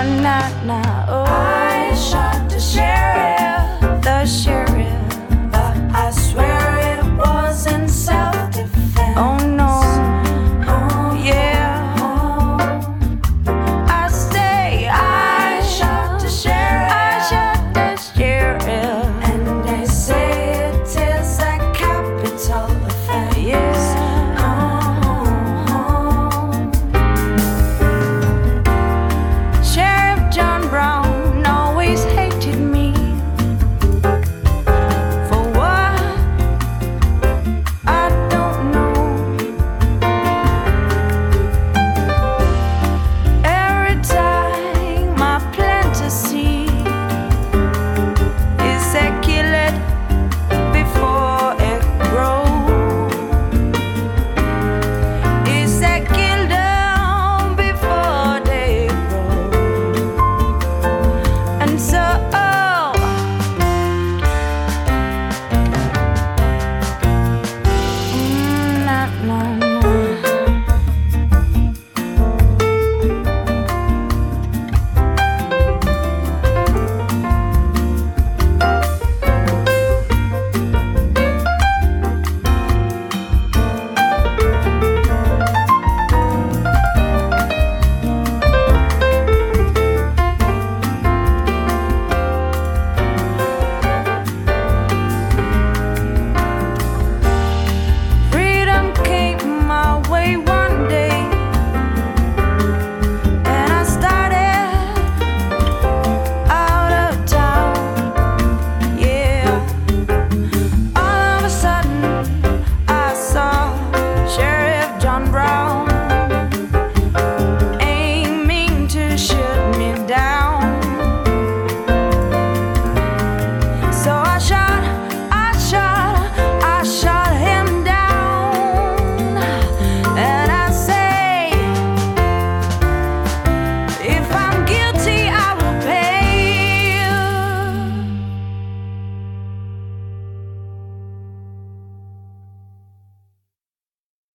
Oh, I shot the sheriff, but I swear it was in self-defense. Oh no, Oh, yeah. oh. I say I shot the sheriff, I shot the sheriff. and they say it is a capital offense. Yes. Sheriff John Brown always hated me. For what? I don't know. Every time I plant a seed,